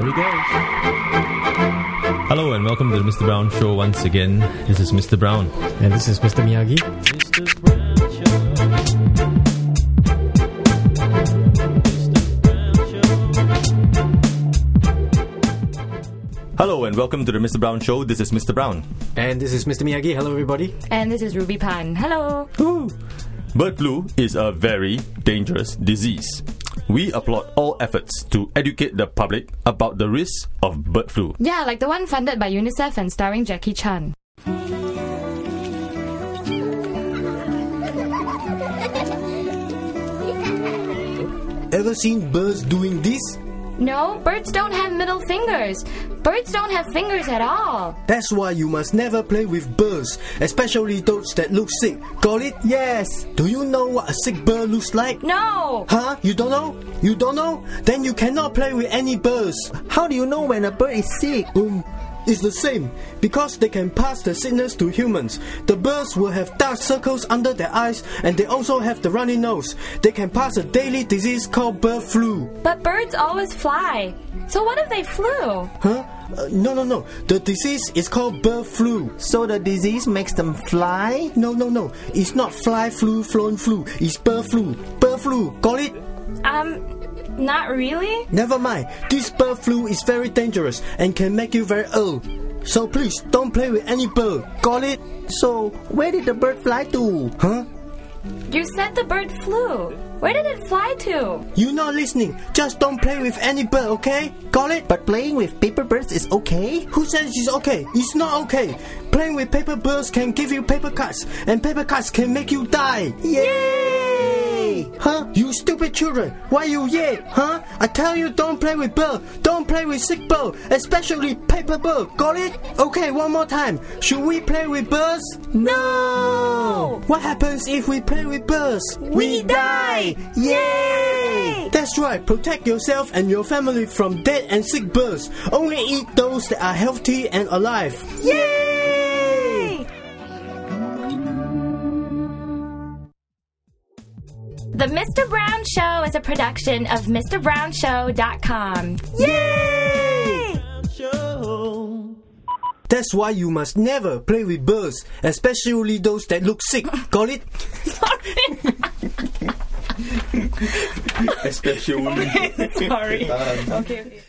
he goes. Hello and welcome to the Mr. Brown Show once again. This is Mr. Brown. And this is Mr. Miyagi. Mr. Brown Show. Hello and welcome to the Mr. Brown Show. This is Mr. Brown. And this is Mr. Miyagi. Hello, everybody. And this is Ruby Pan. Hello. Woo. Bird flu is a very dangerous disease. We applaud all efforts to educate the public about the risks of bird flu. Yeah, like the one funded by UNICEF and starring Jackie Chan. Ever seen birds doing this? No, birds don't have middle fingers. Birds don't have fingers at all. That's why you must never play with birds, especially those that look sick. Got it? Yes. Do you know what a sick bird looks like? No. Huh? You don't know? You don't know? Then you cannot play with any birds. How do you know when a bird is sick? It's the same, because they can pass the sickness to humans. The birds will have dark circles under their eyes, and they also have the runny nose. They can pass a deadly disease called bird flu. But birds always fly. So what if they flew? Huh? No. The disease is called bird flu. So the disease makes them fly? No. It's not fly flu, flown flu. It's bird flu. Bird flu. Got it? Not really. Never mind. This bird flu is very dangerous and can make you very ill. So please don't play with any bird. Got it? So where did the bird fly to? Huh? You said the bird flew. Where did it fly to? You're not listening. Just don't play with any bird, okay? Got it? But playing with paper birds is okay? Who says it's okay? It's not okay. Playing with paper birds can give you paper cuts, and paper cuts can make you die. Yay! Huh? You stupid children. Why you yay? Huh? I tell you, don't play with bird. Don't play with sick bird, especially paper bird. Got it? Okay, one more time. Should we play with birds? No! What happens if we play with birds? We die! Yay! That's right. Protect yourself and your family from dead and sick birds. Only eat those that are healthy and alive. Yay! The Mr. Brown Show is a production of MrBrownShow.com. Yay! That's why you must never play with birds, especially those that look sick. Got it? Sorry. Especially. Sorry. Okay.